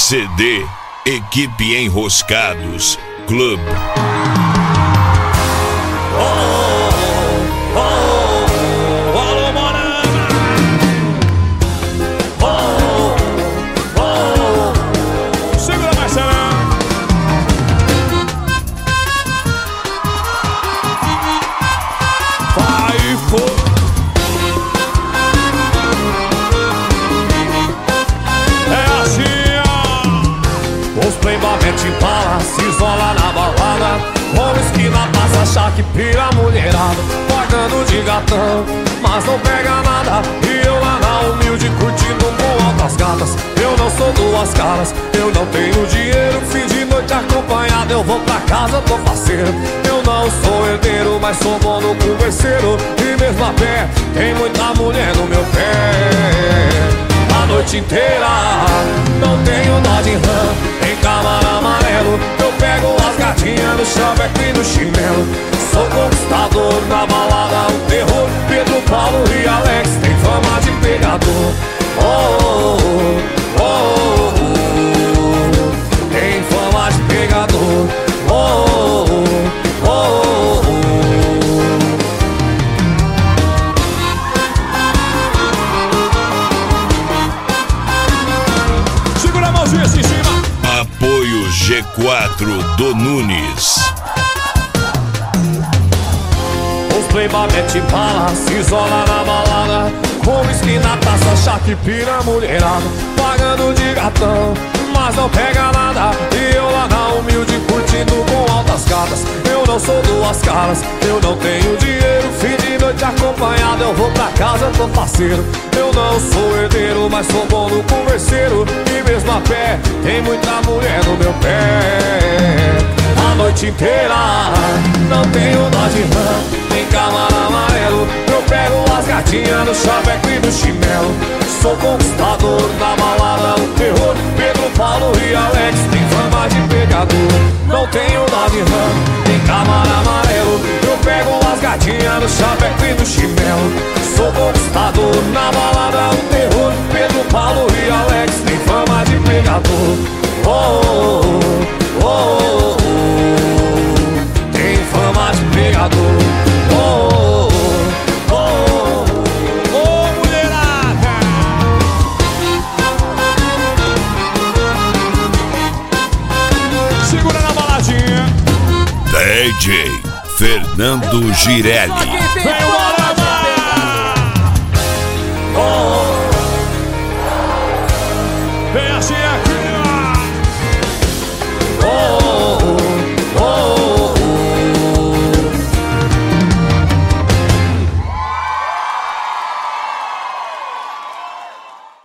CD Equipe Enroscados Club. Mete bala, se isola na balada, com esquina passa, achar que pira a mulherada, pagando de gatão, mas não pega nada. E eu lá na humilde curtindo com altas gatas. Eu não sou duas caras, eu não tenho dinheiro. Fim de noite acompanhado, eu vou pra casa, tô faceiro. Eu não sou herdeiro, mas sou bom no converseiro. E mesmo a pé, tem muita mulher no meu pé. A noite inteira, não tenho nó de rã, em Camaro amarelo. Eu pego as gatinhas no chaveco e no chinelo. Sou conquistador, na balada o terror. Pedro, Paulo e Alex tem fama de pegador. Oh, oh, oh, oh. Tem fama de pegador. Oh, oh, oh, oh. Segura a mãozinha assim em cima. Apoio G4 do Nunes. Os playboy mete bala, se isola na balada, com whisky na taça, achar que pira a mulherada, pagando de gatão, mas não pega nada. E eu lá na humilde curtindo com altas gatas. Eu não sou duas caras, eu não tenho dinheiro. Fim de noite acompanhado, eu vou pra casa, tô parceiro. Eu não sou herdeiro, mas sou bom no converseiro. E mesmo a pé, tem muita mulher no meu pé. A noite inteira, não tenho dó de rã, em Camaro amarelo. Eu pego as gatinhas no chaveco e no chinelo. Sou conquistador, na balada o terror. Pedro, Paulo e Alex tem fama de pegador. Não tenho dó de rã, em Camaro amarelo. Eu pego as gatinhas no chaveco e no chinelo. Sou conquistador, na balada o terror. Pedro, Paulo e Alex tem fama de pegador. Oh, oh, oh, oh. Tem fama de pegador. Oh, oh, oh, Ô, mulherada! Segura na baladinha. DJ Fernando Girelli. Vem o